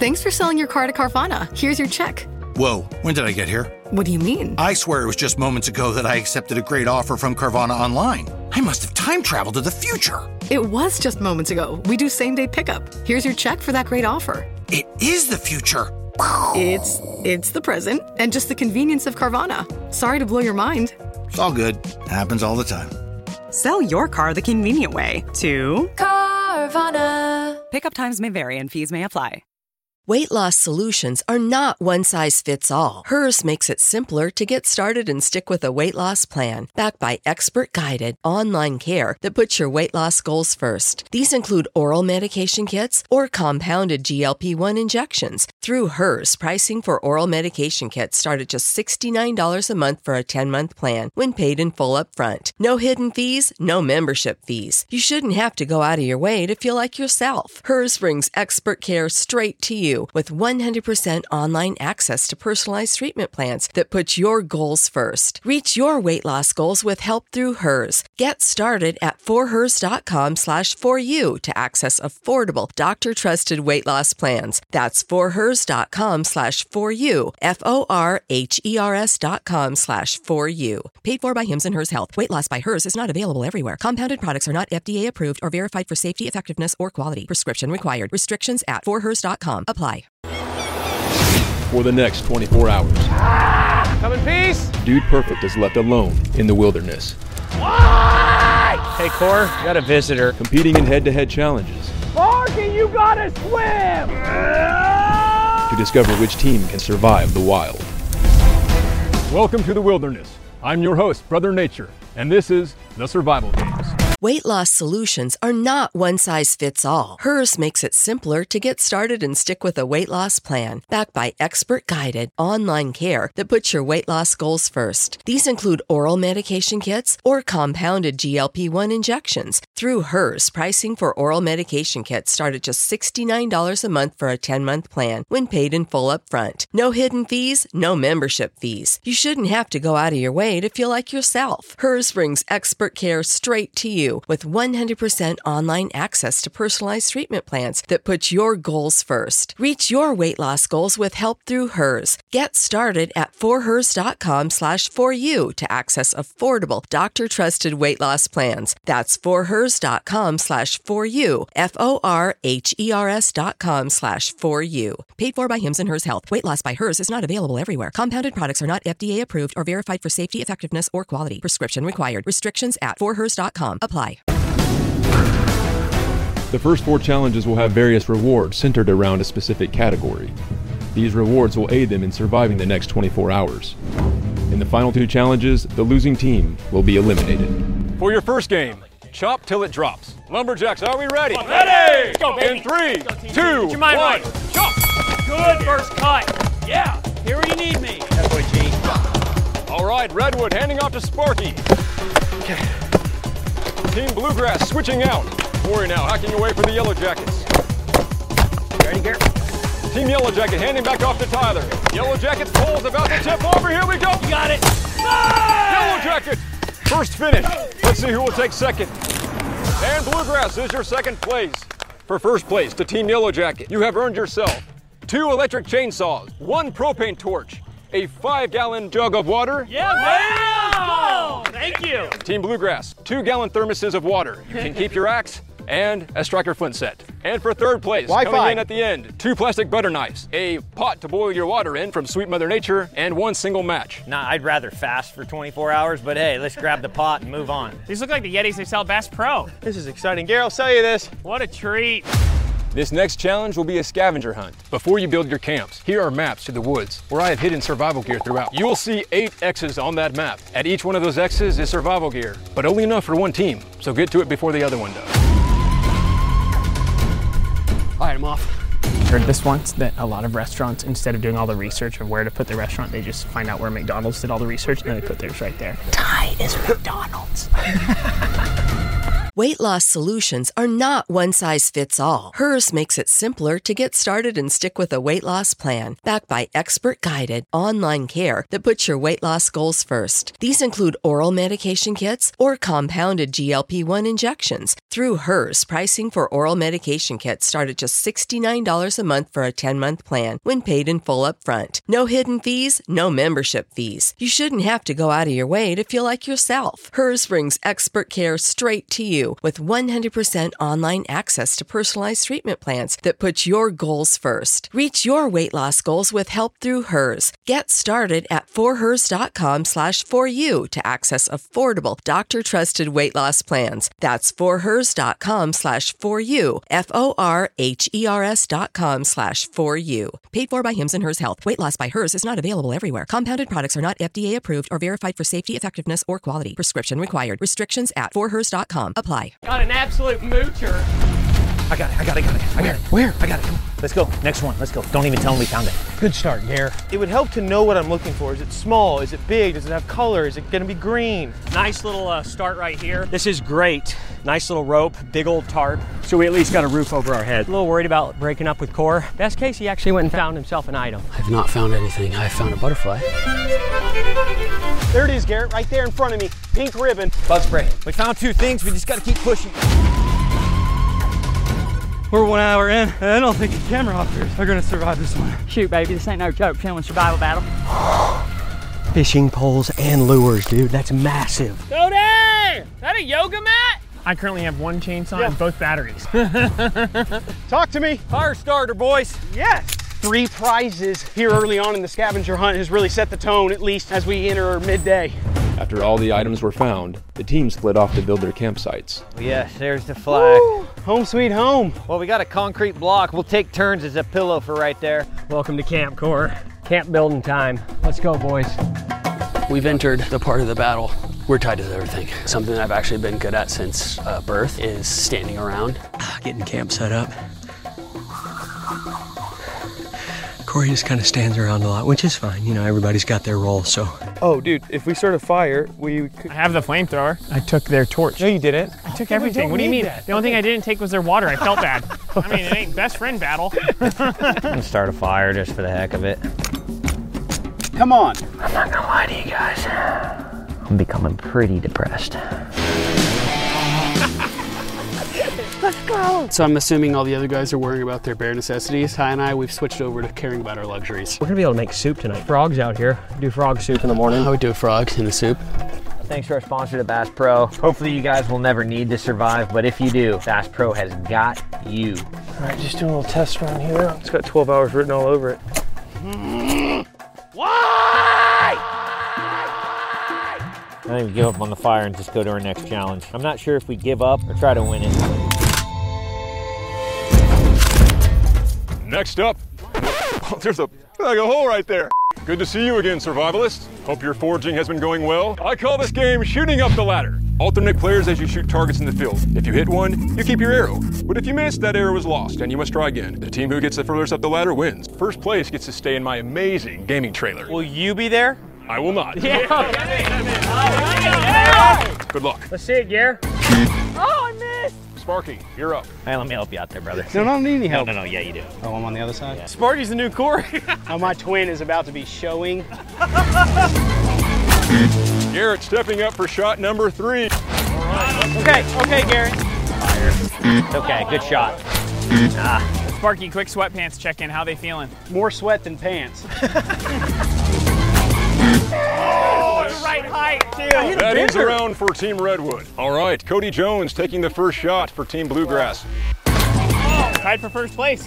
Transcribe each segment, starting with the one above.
Thanks for selling your car to Carvana. Here's your check. Whoa, when did I get here? What do you mean? I swear it was just moments ago that I accepted a great offer from Carvana online. I must have time traveled to the future. It was just moments ago. We do same-day pickup. Here's your check for that great offer. It is the future. It's the present and just the convenience of Carvana. Sorry to blow your mind. It's all good. Happens all the time. Sell your car the convenient way to Carvana. Pickup times may vary and fees may apply. Weight loss solutions are not one size fits all. Hers makes it simpler to get started and stick with a weight loss plan backed by expert-guided online care that puts your weight loss goals first. These include oral medication kits or compounded GLP-1 injections. Through Hers, pricing for oral medication kits start at just $69 a month for a 10-month plan when paid in full upfront. No hidden fees, no membership fees. You shouldn't have to go out of your way to feel like yourself. Hers brings expert care straight to you with 100% online access to personalized treatment plans that put your goals first. Reach your weight loss goals with help through Hers. Get started at forhers.com/4u to access affordable, doctor-trusted weight loss plans. That's forhers.com/4u, forhers.com/4u. Paid for by Hims and Hers Health. Weight loss by Hers is not available everywhere. Compounded products are not FDA approved or verified for safety, effectiveness, or quality. Prescription required. Restrictions at forhers.com apply. For the next 24 hours. Come in peace. Dude Perfect is left alone in the wilderness. Why? Hey, Cor, got a visitor. Competing in head-to-head challenges. Sparky, you gotta swim! To discover which team can survive the wild. Welcome to the wilderness. I'm your host, Brother Nature, and this is The Survival Games. Weight loss solutions are not one size fits all. Hers makes it simpler to get started and stick with a weight loss plan backed by expert-guided online care that puts your weight loss goals first. These include oral medication kits or compounded GLP-1 injections. Through Hers, pricing for oral medication kits start at just $69 a month for a 10-month plan when paid in full upfront. No hidden fees, no membership fees. You shouldn't have to go out of your way to feel like yourself. Hers brings expert care straight to you with 100% online access to personalized treatment plans that put your goals first. Reach your weight loss goals with help through Hers. Get started at forhers.com/4u to access affordable, doctor-trusted weight loss plans. That's forhers.com/4u, forhers.com/4u. Paid for by Hims and Hers Health. Weight loss by Hers is not available everywhere. Compounded products are not FDA approved or verified for safety, effectiveness, or quality. Prescription required. Restrictions at forhers.com apply. The first 4 challenges will have various rewards centered around a specific category. These rewards will aid them in surviving the next 24 hours. In the final 2 challenges, the losing team will be eliminated. For your first game, chop till it drops. Lumberjacks, are we ready? Ready! Let's go, baby. In 3, 2, Get your mind 1, right. chop! Good first cut. Yeah. Here where you need me. That boy, G. All right, Redwood handing off to Sparky. Okay. Team Bluegrass switching out. Corey now hacking away for the Yellow Jackets. Ready, Garrett? Team Yellow Jacket handing back off to Tyler. Yellow Jackets pole's about to tip over. Here we go. You got it. Yellow Jacket, first finish. Let's see who will take second. And Bluegrass is your second place. For first place to Team Yellow Jacket, you have earned yourself 2 electric chainsaws, 1 propane torch, a 5-gallon jug of water. Yeah, man. Thank you. Team Bluegrass, 2-gallon thermoses of water. You can keep your axe and a striker flint set. And for third place, coming in at the end, 2 plastic butter knives, a pot to boil your water in from Sweet Mother Nature, and 1 single match. Nah, I'd rather fast for 24 hours, but hey, let's grab the pot and move on. These look like the Yetis they sell at Bass Pro. This is exciting. Gary, I'll sell you this. What a treat. This next challenge will be a scavenger hunt. Before you build your camps, here are maps to the woods where I have hidden survival gear throughout. You will see 8 X's on that map. At each one of those X's is survival gear, but only enough for one team, so get to it before the other one does. All right, I'm off. Heard this once, that a lot of restaurants, instead of doing all the research of where to put the restaurant, they just find out where McDonald's did all the research and then they put theirs right there. Ty is McDonald's. Weight loss solutions are not one size fits all. Hers makes it simpler to get started and stick with a weight loss plan, backed by expert-guided online care that puts your weight loss goals first. These include oral medication kits or compounded GLP-1 injections. Through Hers, pricing for oral medication kits start at just $69 a month for a 10-month plan when paid in full upfront. No hidden fees, no membership fees. You shouldn't have to go out of your way to feel like yourself. Hers brings expert care straight to you with 100% online access to personalized treatment plans that put your goals first. Reach your weight loss goals with help through Hers. Get started at forhers.com/4u to access affordable, doctor-trusted weight loss plans. That's forhers.com/4u, forhers.com/4u. Paid for by Hims and Hers Health. Weight loss by Hers is not available everywhere. Compounded products are not FDA approved or verified for safety, effectiveness, or quality. Prescription required. Restrictions at forhers.com apply. Got an absolute moocher. I got it. Where? I got it. Come on. Let's go. Next one. Let's go. Don't even tell them we found it. Good start, Gare. It would help to know what I'm looking for. Is it small? Is it big? Does it have color? Is it gonna be green? Nice little start right here. This is great. Nice little rope, big old tarp. So we at least got a roof over our head. A little worried about breaking up with Core. Best case, he actually went and found himself an item. I've not found anything. I found a butterfly. There it is, Garrett, right there in front of me. Pink ribbon. Bug spray. We found 2 things. We just got to keep pushing. We're 1 hour in, and I don't think the camera operators are gonna survive this one. Shoot, baby, this ain't no joke. Filming survival battle. Fishing poles and lures, dude. That's massive. Cody! Is that a yoga mat? I currently have 1 chainsaw and both batteries. Talk to me. Fire starter, boys. Yes. 3 prizes here early on in the scavenger hunt has really set the tone, at least as we enter midday. After all the items were found, the team split off to build their campsites. Yes, there's the flag. Woo! Home sweet home. Well, we got a concrete block. We'll take turns as a pillow for right there. Welcome to camp, Core. Camp building time. Let's go, boys. We've entered the part of the battle. We're tied to everything. Something I've actually been good at since birth is standing around, getting camp set up. Corey just kind of stands around a lot, which is fine. You know, everybody's got their role, so. Oh, dude, if we start a fire, I have the flamethrower. I took their torch. No, you didn't. I took everything. What do you mean? The only thing I didn't take was their water. I felt bad. I mean, it ain't best friend battle. I'm gonna start a fire just for the heck of it. Come on. I'm not gonna lie to you guys. I'm becoming pretty depressed. Let's go! So I'm assuming all the other guys are worrying about their bare necessities. Ty and I, we've switched over to caring about our luxuries. We're gonna be able to make soup tonight. Frogs out here. Do frog soup in the morning. I would do a frog in the soup. Thanks to our sponsor, the Bass Pro. Hopefully you guys will never need to survive, but if you do, Bass Pro has got you. All right, just doing a little test run here. It's got 12 hours written all over it. Why? I don't even give up on the fire and just go to our next challenge. I'm not sure if we give up or try to win it. Next up, there's a hole right there. Good to see you again, survivalists. Hope your foraging has been going well. I call this game shooting up the ladder. Alternate players as you shoot targets in the field. If you hit one, you keep your arrow. But if you miss, that arrow is lost and you must try again. The team who gets the furthest up the ladder wins. First place gets to stay in my amazing gaming trailer. Will you be there? I will not. Yeah. Good luck. Let's see it, Gare. Oh, I missed! Sparky, you're up. Hey, let me help you out there, brother. No, I don't need any help. No, yeah, you do. Oh, I'm on the other side? Yeah. Sparky's the new Corey. Oh, my twin is about to be showing. Garrett stepping up for shot number 3. All right. Okay, Garrett. Fire. Okay, good shot. Sparky, quick sweatpants check-in. How they feeling? More sweat than pants. Oh, the right height, too. That is around for Team Redwood. All right, Cody Jones taking the first shot for Team Bluegrass. Oh, tied for first place.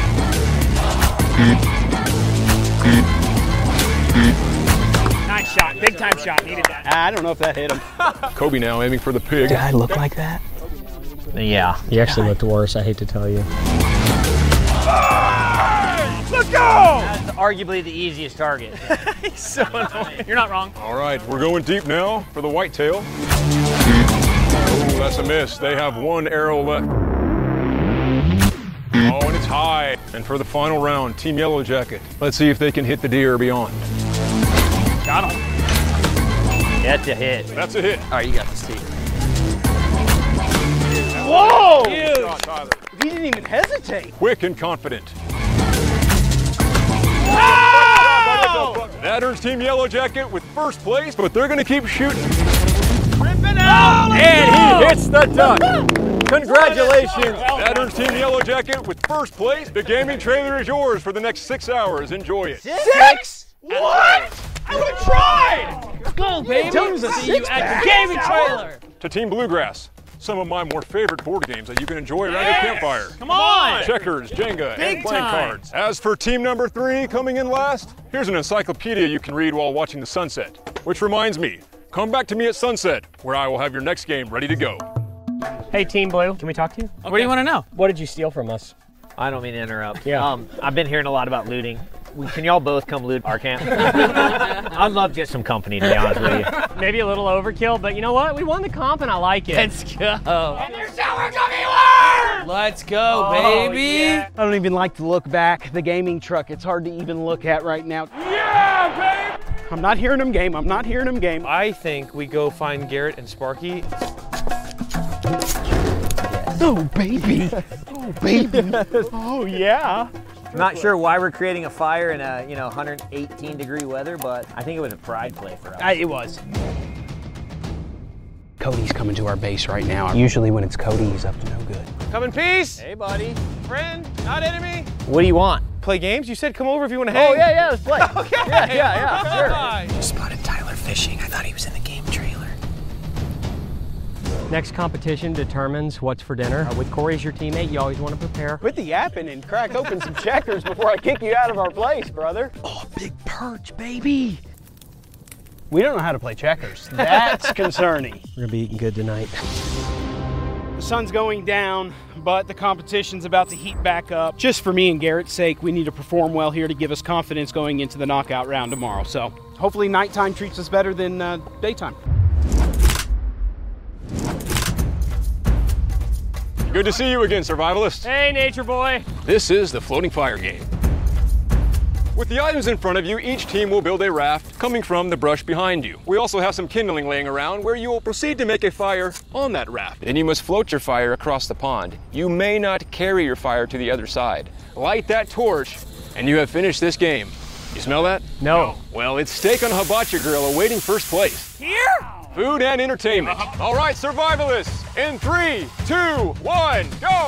Nice shot, big time shot, needed that. I don't know if that hit him. Kobe now aiming for the pig. Did I look like that? Yeah. You actually looked worse, I hate to tell you. Let's go! That's arguably the easiest target. He's so annoying. You're not wrong. All right, we're going deep now for the whitetail. Oh, that's a miss. They have 1 arrow left. Oh, and it's high. And for the final round, Team Yellow Jacket. Let's see if they can hit the deer beyond. Got him. That's a hit. That's a hit. All right, you got this, team. Whoa! Good shot, Tyler. He didn't even hesitate. Quick and confident. Wow! That earns Team Yellow Jacket with first place, but they're going to keep shooting. Ripping out! And he hits the duck. Congratulations. That earns Team Yellow Jacket with first place. The gaming trailer is yours for the next 6 hours. Enjoy it. 6? What? I would have tried. Let's go, baby. See you at the gaming trailer. To Team Bluegrass, some of my more favorite board games that you can enjoy around your campfire. Come on. Checkers, Jenga, Big and playing time. cards. As for team number 3 coming in last, here's an encyclopedia you can read while watching the sunset. Which reminds me, come back to me at sunset, where I will have your next game ready to go. Hey, Team Blue, can we talk to you? What do you want to know? What did you steal from us? I don't mean to interrupt. Yeah. I've been hearing a lot about looting. Can y'all both come loot our camp? I'd love just some company, to be honest with you. Maybe a little overkill, but you know what? We won the comp and I like it. Let's go. And there's sour gummy worms! Let's go, baby. Yeah. I don't even like to look back. The gaming truck, it's hard to even look at right now. Yeah, babe! I'm not hearing him game. I'm not hearing him game. I think we go find Garrett and Sparky. Oh, baby. Oh, baby. Oh, yeah. Not sure why we're creating a fire in a 118 degree weather, but I think it was a pride play for us. It was. Cody's coming to our base right now. Usually when it's Cody, he's up to no good. Come in peace. Hey, buddy. Friend, not enemy. What do you want? Play games? You said come over if you want to hang. Oh, yeah, let's play. Okay. Yeah, sure. Spotted Tyler fishing. I thought he was in the game trailer. Next competition determines what's for dinner. With Corey as your teammate, you always want to prepare. Quit the yapping and crack open some checkers before I kick you out of our place, brother. Oh, big perch, baby. We don't know how to play checkers. That's concerning. We're gonna be eating good tonight. The sun's going down, but the competition's about to heat back up. Just for me and Garrett's sake, we need to perform well here to give us confidence going into the knockout round tomorrow. So hopefully nighttime treats us better than daytime. Good to see you again, survivalists. Hey, Nature Boy. This is the floating fire game. With the items in front of you, each team will build a raft coming from the brush behind you. We also have some kindling laying around where you will proceed to make a fire on that raft. Then you must float your fire across the pond. You may not carry your fire to the other side. Light that torch, and you have finished this game. You smell that? No. Well, it's steak on a hibachi grill awaiting first place. Here? Food and entertainment. All right, survivalists, in 3, 2, 1, go!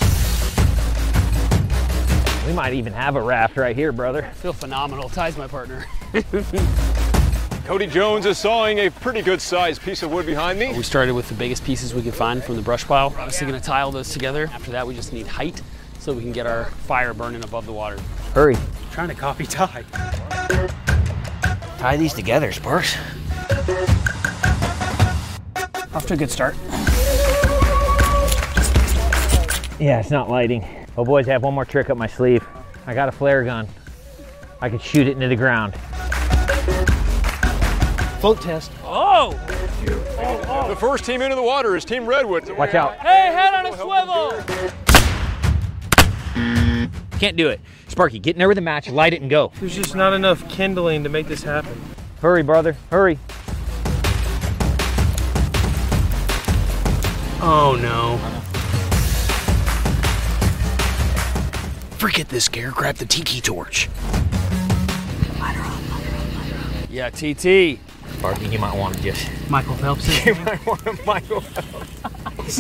We might even have a raft right here, brother. I feel phenomenal. Ty's my partner. Cody Jones is sawing a pretty good sized piece of wood behind me. We started with the biggest pieces we could find from the brush pile. We're obviously gonna tie all those together. After that, we just need height so we can get our fire burning above the water. Hurry. I'm trying to copy Ty. Tie these together, Sparks. Off to a good start. Yeah, it's not lighting. Oh, boys, I have one more trick up my sleeve. I got a flare gun. I can shoot it into the ground. Float test. Oh! The first team into the water is Team Redwood. Watch out. Hey, head on a swivel! Can't do it. Sparky, get in there with the match, light it, and go. There's just not enough kindling to make this happen. Hurry, brother, hurry. Oh, no. Forget this, Garrett. Grab the tiki torch. Yeah, TT. Sparky, you might want to just... Michael Phelps. You might want to Michael Phelps.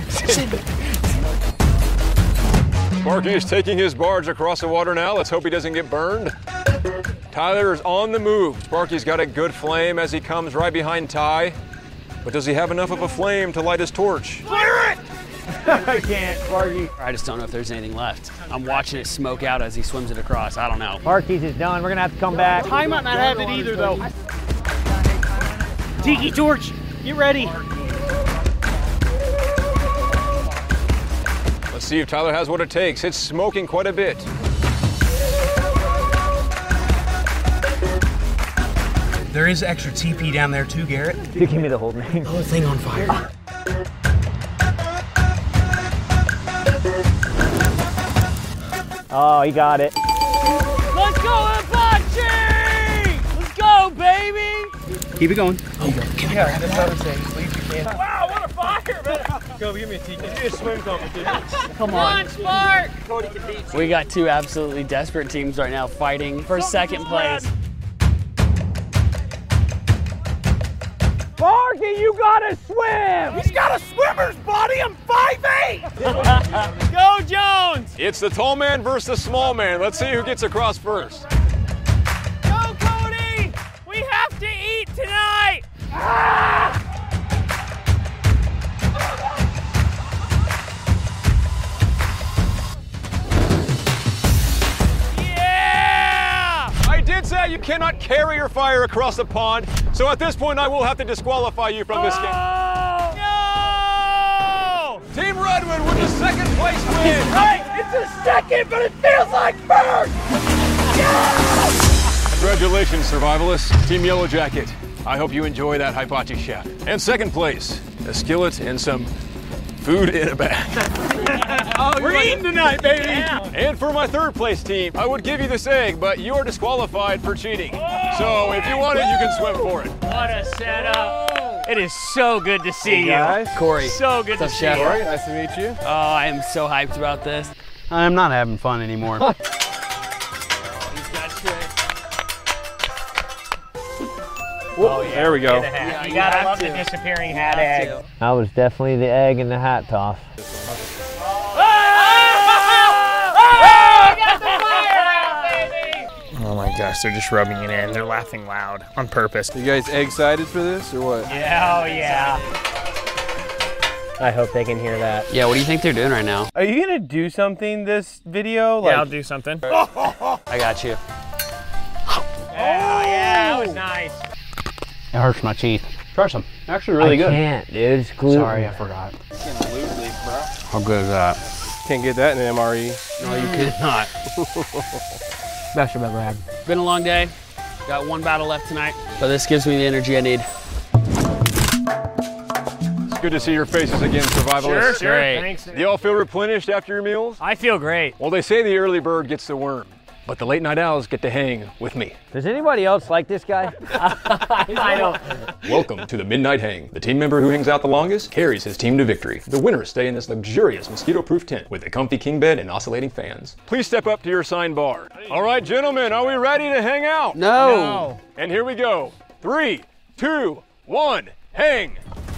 Sparky is taking his barge across the water now. Let's hope he doesn't get burned. Tyler is on the move. Sparky's got a good flame as he comes right behind Ty. But does he have enough of a flame to light his torch? Clear it! I can't, Sparky. I just don't know if there's anything left. I'm watching it smoke out as he swims it across. I don't know. Sparky's is done. We're gonna have to come back. Ty might not have it either, though. Tiki torch, get ready. Let's see if Tyler has what it takes. It's smoking quite a bit. There is extra TP down there too, Garrett. You give me the whole name. Oh, the thing on fire. Oh, he got it. Let's go, Hibachi! Let's go, baby! Keep it going. Yeah, that's what I'm saying. Please, you can. Wow, what a fire, man! Kobe, give me a tiki. Give me a swim competition. Come on. Spark! We got two absolutely desperate teams right now fighting for second place. Sparky, you gotta swim! He's got a swimmer's body. I'm 5'8". Go, Jones! It's the tall man versus the small man. Let's see who gets across first. Go, Cody! We have to eat tonight! I did say you cannot carry your fire across the pond, so at this point I will have to disqualify you from this game. No! Team Redwood with the second place win. Right, it's a second, but it feels like first. Congratulations, survivalists. Team Yellow Jacket. I hope you enjoy that hibachi chef. And second place, a skillet and some food in a bag. We're eating tonight, baby! Yeah. And for my third place team, I would give you this egg, but you are disqualified for cheating. So if you want it, you can swim for it. What a setup. It is so good to see you. Guys. Corey. So good to see you. Corey, nice to meet you. Oh, I am so hyped about this. I'm not having fun anymore. Oh, yeah. There we go. Yeah, you gotta love the disappearing hat egg. That was definitely the egg in the hat toss. Oh my gosh, they're just rubbing it in. They're laughing loud on purpose. You guys excited for this or what? Yeah, oh yeah. I hope they can hear that. Yeah, what do you think they're doing right now? Are you gonna do something this video? Like... Yeah, I'll do something. I got you. Yeah, that was nice. It hurts my teeth. Try some. Actually really good. I can't, dude. It's gluten. Sorry, I forgot. How good is that? Can't get that in an MRE. No, you could not. Best I've ever had. Been a long day. Got one battle left tonight, but this gives me the energy I need. It's good to see your faces again, survivalists. Sure. Thanks. Do you all feel replenished after your meals? I feel great. Well, they say the early bird gets the worm, but the late night owls get to hang with me. Does anybody else like this guy? I don't. Welcome to the Midnight Hang. The team member who hangs out the longest carries his team to victory. The winners stay in this luxurious mosquito-proof tent with a comfy king bed and oscillating fans. Please step up to your assigned bar. All right, gentlemen, are we ready to hang out? No. And here we go. 3, 2, 1, hang.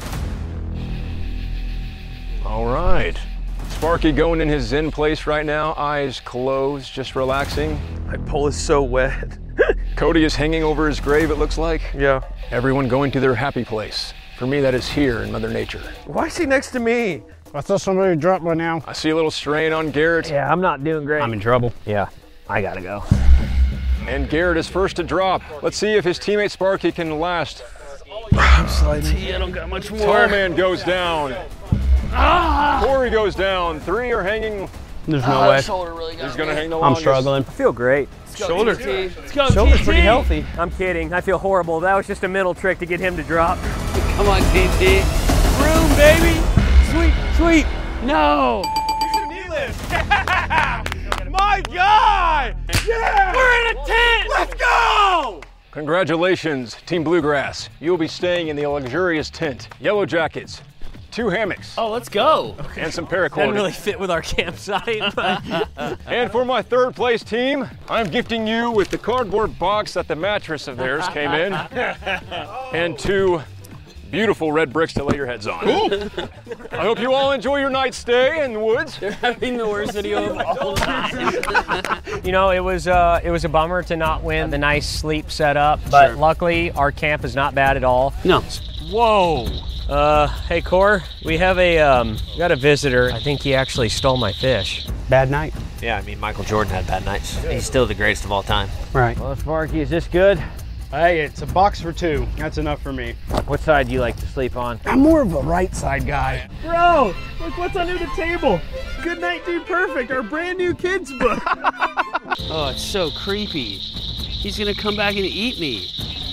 All right. Sparky going in his zen place right now, eyes closed, just relaxing. My pole is so wet. Cody is hanging over his grave, it looks like. Yeah. Everyone going to their happy place. For me, that is here in Mother Nature. Why is he next to me? I thought somebody dropped by now. I see a little strain on Garrett. Yeah, I'm not doing great. I'm in trouble. Yeah, I gotta go. And Garrett is first to drop. Let's see if his teammate Sparky can last. I'm sliding. I don't got much more. Tall man goes down. Corey goes down. 3 are hanging. There's no way. Shoulder really got He's gonna me. hang the I'm longest. struggling. I feel great. Shoulder. Let's go, Shoulder's TT. pretty healthy. I'm kidding. I feel horrible. That was just a mental trick to get him to drop. Come on, TT. Room, baby. Sweet, sweet. No. My guy! Yeah! We're in a tent! Let's go! Congratulations, Team Bluegrass. You'll be staying in the luxurious tent. Yellow Jackets, 2 hammocks. Oh, let's go. And some Doesn't paracord. really fit with our campsite. But And for my third place team, I'm gifting you with the cardboard box that the mattress of theirs came in. And 2 beautiful red bricks to lay your heads on. I hope you all enjoy your night stay in the woods. They're having the worst video of all time. you know, it was a bummer to not win the nice sleep setup, but luckily our camp is not bad at all. No. Whoa. Hey Cor, we have got a visitor. I think he actually stole my fish. Bad night. Yeah, I mean, Michael Jordan had bad nights. He's still the greatest of all time. Right. Well, Sparky, is this good? Hey, it's a box for 2. That's enough for me. What side do you like to sleep on? I'm more of a right side guy. Bro, look what's under the table. Good Night Dude Perfect, our brand new kids book. Oh, it's so creepy. He's gonna come back and eat me.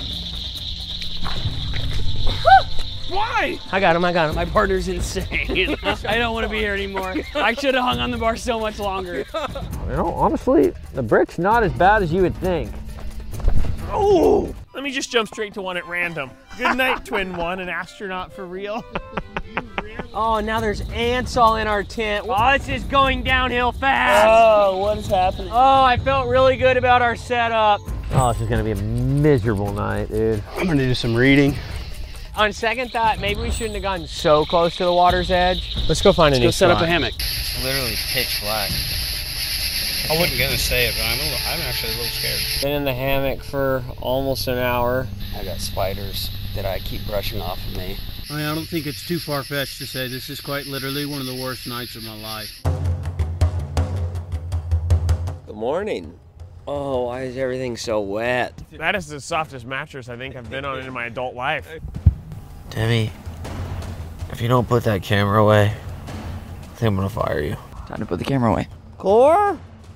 Why? I got him. My partner's insane. I don't want to be here anymore. I should have hung on the bar so much longer. You know, honestly, the brick's not as bad as you would think. Oh! Let me just jump straight to one at random. Good night, Twin One, an astronaut for real. Oh, now there's ants all in our tent. Oh, this is going downhill fast. Oh, what is happening? Oh, I felt really good about our setup. Oh, this is gonna be a miserable night, dude. I'm gonna do some reading. On second thought, maybe we shouldn't have gotten so close to the water's edge. Let's go find a new Let's go set spot. up a hammock. Literally pitch black. I wasn't gonna say it, but I'm actually a little scared. Been in the hammock for almost an hour. I got spiders that I keep brushing off of me. I mean, I don't think it's too far-fetched to say this is quite literally one of the worst nights of my life. Good morning. Oh, why is everything so wet? That is the softest mattress I think I've been on in my adult life. Timmy, if you don't put that camera away, I think I'm gonna fire you. Time to put the camera away. Core?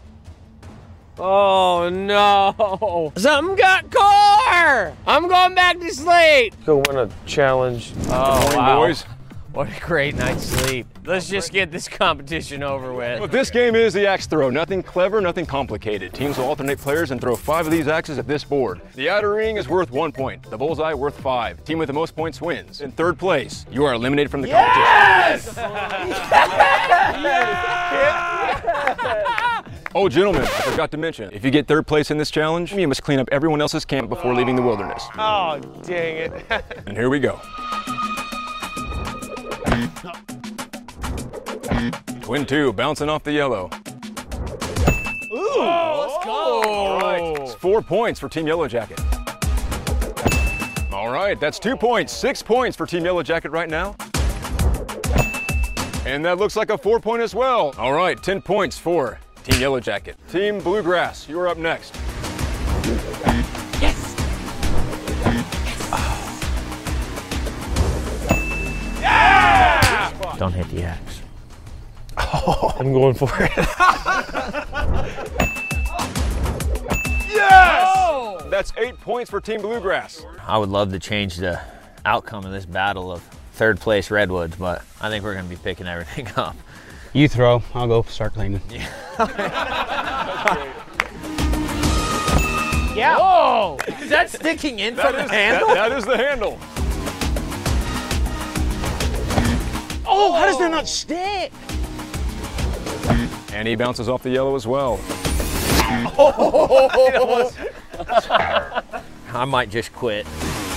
Oh no! Something got Core! I'm going back to sleep! Go win a challenge. Oh, Good morning, wow. boys. What a great night's sleep. Let's just get this competition over with. Well, this game is the axe throw. Nothing clever, nothing complicated. Teams will alternate players and throw 5 of these axes at this board. The outer ring is worth 1 point. The bullseye worth 5. Team with the most points wins. In third place, you are eliminated from the competition. Oh, gentlemen, I forgot to mention, if you get third place in this challenge, you must clean up everyone else's camp before leaving the wilderness. Oh, dang it. And here we go. Twin 2 bouncing off the yellow. Ooh, let's go. All right, it's 4 points for Team Yellow Jacket. All right, that's 2 points, 6 points for Team Yellow Jacket right now. And that looks like a 4 point as well. All right, 10 points for Team Yellow Jacket. Team Bluegrass, you are up next. Yes! Yeah! Don't hit the axe. Oh, I'm going for it. Yes! Oh! That's 8 points for Team Bluegrass. I would love to change the outcome of this battle of third place Redwoods, but I think we're gonna be picking everything up. You throw, I'll go start cleaning. Yeah. Yeah. Whoa! Is that sticking in from the handle? That is the handle. Oh, how does that not stick? And he bounces off the yellow as well. Oh, I might just quit.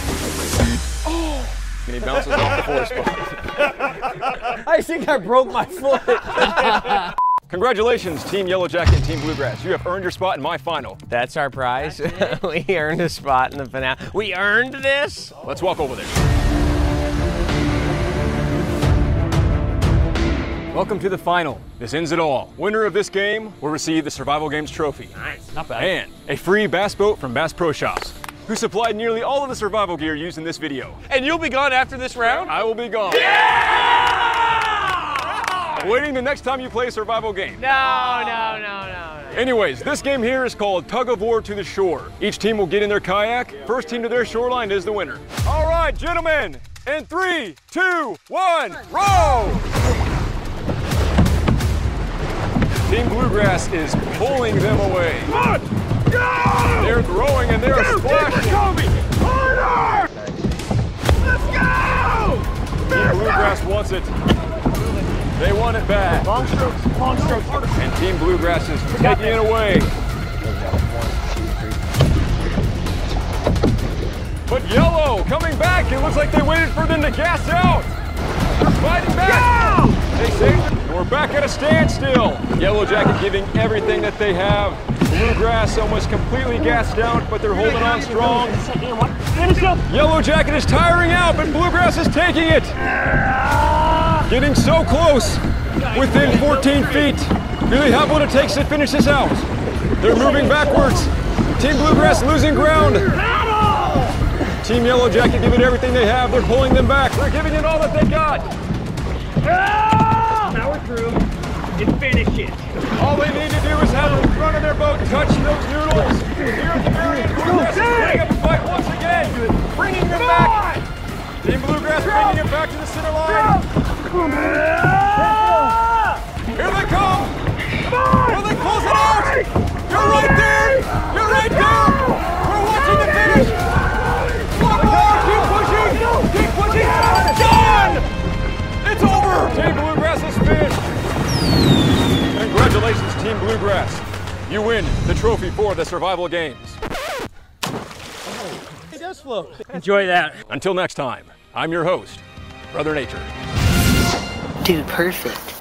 And he bounces off the 4 spot. I think I broke my foot. Congratulations, Team Yellow Jacket and Team Bluegrass. You have earned your spot in my final. That's our prize. We earned a spot in the finale. We earned this? Let's walk over there. Welcome to the final. This ends it all. Winner of this game will receive the Survival Games trophy. Nice, not bad. And a free bass boat from Bass Pro Shops, who supplied nearly all of the survival gear used in this video. And you'll be gone after this round? I will be gone. Yeah! Waiting the next time you play a survival game. No. Anyways, this game here is called Tug of War to the Shore. Each team will get in their kayak. First team to their shoreline is the winner. All right, gentlemen, in 3, 2, 1, row! Team Bluegrass is pulling them away. Come on! Go! They're throwing and they're splashing. Harder! Let's go! Team Bluegrass wants it. They want it bad. Long strokes, long strokes. And Team Bluegrass is taking it away. But Yellow coming back. It looks like they waited for them to gas out. They're fighting back. Go! They saved it. We're back at a standstill. Yellow Jacket giving everything that they have. Bluegrass almost completely gassed out, but they're holding on strong. Yellow Jacket is tiring out, but Bluegrass is taking it. Getting so close, within 14 feet. Do they have what it takes to finish this out? They're moving backwards. Team Bluegrass losing ground. Team Yellow Jacket giving everything they have. They're pulling them back. They're giving it all that they got. Now we're through. And finish it. All they need to do is have the front of their boat touch those noodles. Here at the very end, Bluegrass is putting up a fight once again, bringing them back. Team Bluegrass bringing it back to the center line. Here they come. Will they close it out? You're right there. You're right there. We're watching the finish. One more. Keep pushing. Keep pushing. Done. It's over. Congratulations, Team Bluegrass. You win the trophy for the survival games. It does float. Enjoy that. Until next time, I'm your host, Brother Nature. Dude, perfect.